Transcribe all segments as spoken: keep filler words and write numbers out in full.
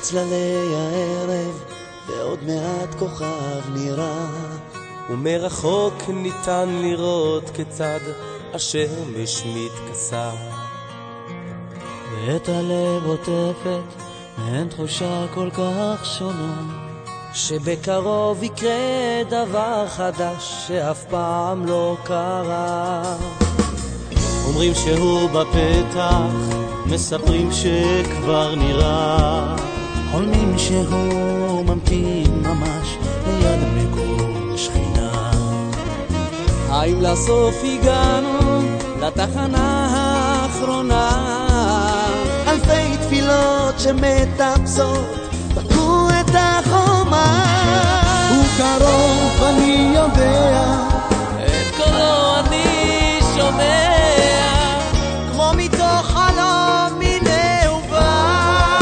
צללי הערב ועוד מעט כוכב נראה, ומרחוק ניתן לראות כיצד השמש מתכסה, ואת הלב עוטפת מעין תחושה כל כך שונה, שבקרוב יקרה דבר חדש שאף פעם לא קרה. אומרים שהוא בפתח, מספרים שכבר נראה, חולמים שהוא ממתין ממש ליד מקום שכינה. האם לסוף הגענו לתחנה האחרונה? אלפי תפילות שמטפסות בקעו את החומה. הוא קרוב, אני יודע, את קולו אני שומע, כמו מתוך חלום הנה הוא בא.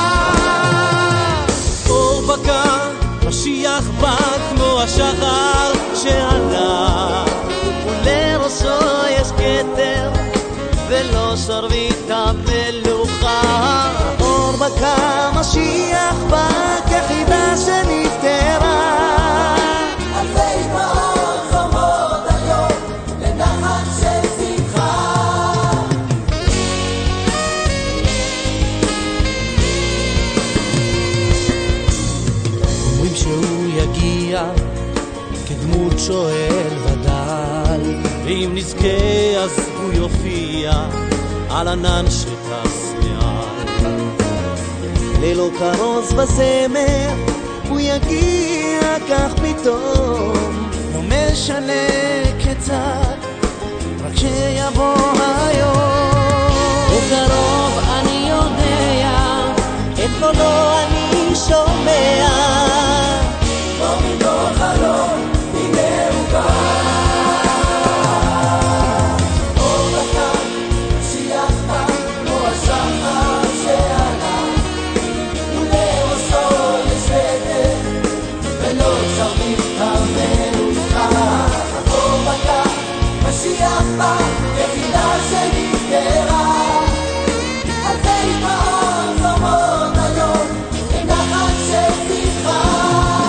אור בקע, משיח בא כמו השחר שעלה, ולראשו יש כתר ולא שרביט המלוכה. אור בקע, משיח בא כחידה שנפטרה. אלפי דמעות זורמות היום לנחת של שמחה. אומרים שהוא יגיע כדמות שואל ודל, ואם נזכה אז הוא יופיע על ענן שטס מעל. ללא כרוז בזמר הוא יגיע כך פתאום, לא משנה כיצד, רק שיבוא היום. הוא קרוב, אני יודע, את קולו אני שומע, כמו מתוך חלום הנה הוא בא. אור בקע, משיח בא כמו השחר שעלה, ולראשו יש כתר ולא שרביט המלוכה. אור בקע, משיח בא כחידה שנפטרה. אלפי דמעות זורמות היום לנחת של שמחה.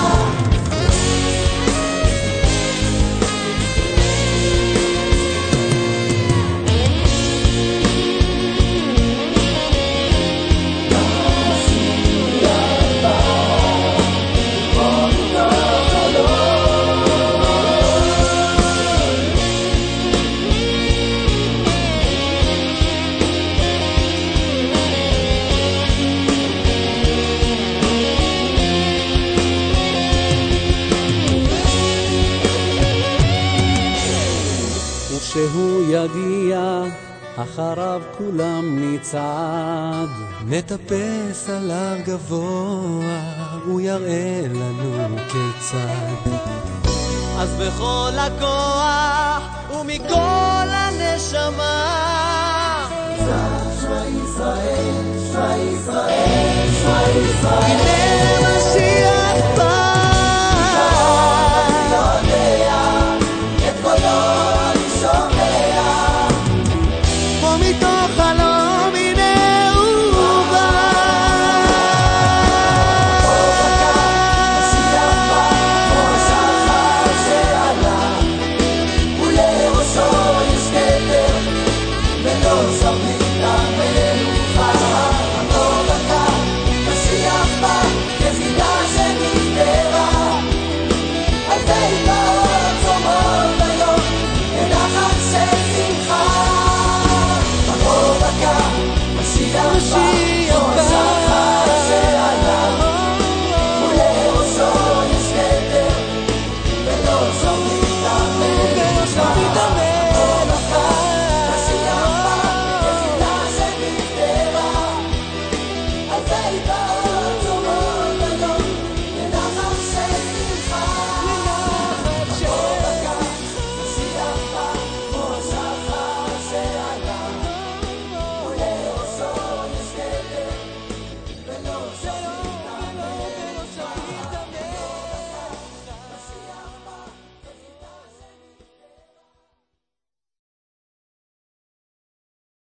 וכשהוא יגיע אחריו כולם נצעד, נטפס עליו גבוה, הוא יראה לנו כיצד. אז בכל הכוח ומכל הנשמה, שמע ישראל, שמע ישראל, שמע ישראל. הנה משיח בא. אני יודע, את קולו אני שומע, כמו מתוך חלום הנה הוא בא. משיח בא כמו השחר שעלה, ולראשו יש כתר ולא שרביט המלוכה. אור בקע, משיח בא כחידה שנפטרה. אלפי